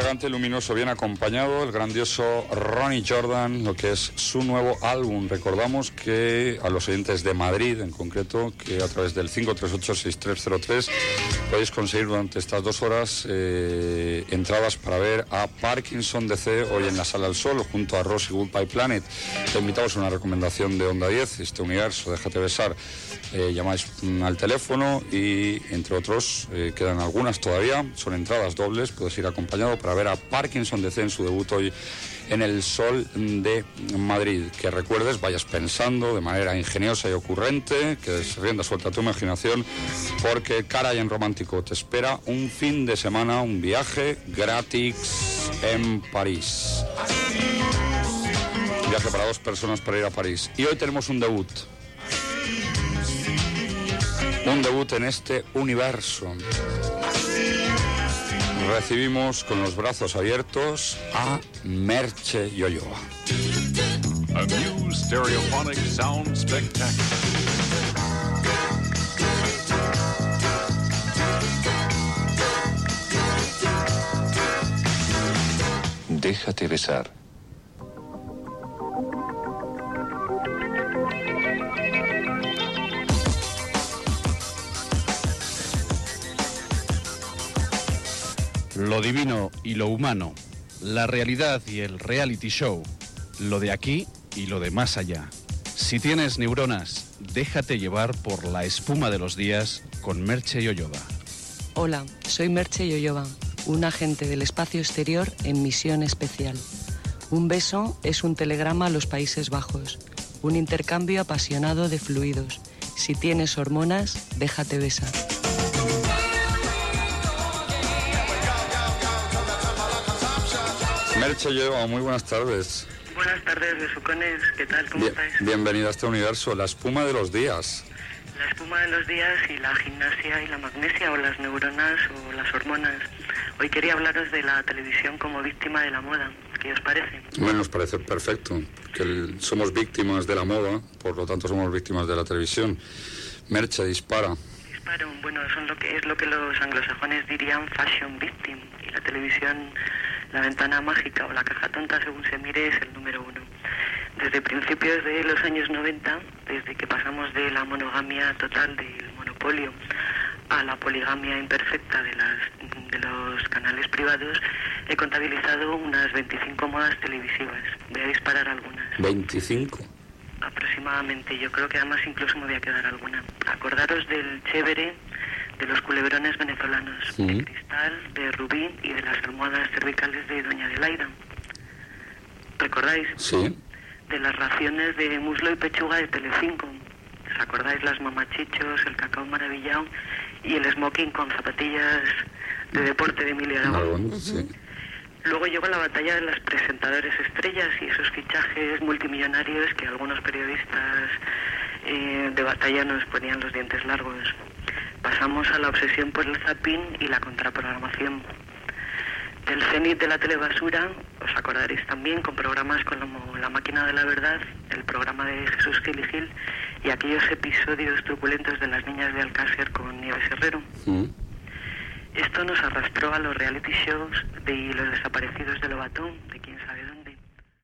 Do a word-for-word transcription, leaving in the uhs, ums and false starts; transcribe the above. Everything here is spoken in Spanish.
elegante, luminoso, bien acompañado, el grandioso Ronnie Jordan, lo que es su nuevo álbum. Recordamos que a los oyentes de Madrid, en concreto, que a través del cinco tres ocho seis tres cero tres podéis conseguir durante estas dos horas eh, entradas para ver a Parkinson D C hoy en la Sala del Sol, junto a Rosy Goodbye Planet. Te invitamos a una recomendación de Onda diez, este universo, déjate besar. Eh, llamáis mm, al teléfono y, entre otros, eh, quedan algunas todavía, son entradas dobles, puedes ir acompañado para ver a Parkinson D C en su debut hoy en el Sol de Madrid. Que recuerdes, vayas pensando de manera ingeniosa y ocurrente, que des rienda suelta a tu imaginación, porque cara y en romántico te espera un fin de semana, un viaje gratis en París. Un viaje para dos personas para ir a París. Y hoy tenemos un debut. Un debut en este universo. Recibimos con los brazos abiertos a Merche Yoyoa. A new stereophonic sound spectacular. Déjate besar. Lo divino y lo humano, la realidad y el reality show, lo de aquí y lo de más allá. Si tienes neuronas, déjate llevar por la espuma de los días con Merche Yoyoa. Hola, soy Merche Yoyoa, un agente del espacio exterior en misión especial. Un beso es un telegrama a los Países Bajos, un intercambio apasionado de fluidos. Si tienes hormonas, déjate besar. Merche Yoyoa, muy buenas tardes. Buenas tardes, besucones. ¿Qué tal? ¿Cómo Bien, estáis? bienvenida a este universo, la espuma de los días. La espuma de los días y la gimnasia y la magnesia, o las neuronas o las hormonas. Hoy quería hablaros de la televisión como víctima de la moda. ¿Qué os parece? Bueno, nos parece perfecto, que el- somos víctimas de la moda, por lo tanto somos víctimas de la televisión. Merche, dispara. Disparo. Bueno, son lo que es lo que los anglosajones dirían fashion victim. Y la televisión, la ventana mágica o la caja tonta, según se mire, es el número uno. Desde principios de los años noventa, desde que pasamos de la monogamia total del monopolio a la poligamia imperfecta de, las, de los canales privados, he contabilizado unas veinticinco modas televisivas. Voy a disparar algunas. veinticinco. Aproximadamente. Yo creo que además incluso me voy a quedar alguna. Acordaros del chévere, de los culebrones venezolanos, Sí. de cristal, de rubí y de las almohadas cervicales de Doña Adelaida. ¿Recordáis? Sí. De las raciones de muslo y pechuga de Telecinco. ¿Os acordáis? Las mamachichos, el cacao maravillado y el smoking con zapatillas de deporte de Emilia Aragón. Aragón, sí. Luego llegó la batalla de las presentadores estrellas y esos fichajes multimillonarios que algunos periodistas eh, de batalla nos ponían los dientes largos. Pasamos a la obsesión por el zapping y la contraprogramación. Del cenit de la telebasura, os acordaréis también, con programas como La Máquina de la Verdad, el programa de Jesús Gil y Gil, y aquellos episodios truculentos de Las Niñas de Alcácer con Nieves Herrero. Mm. Esto nos arrastró a los reality shows de Los Desaparecidos de Lobatón, de Quién Sabe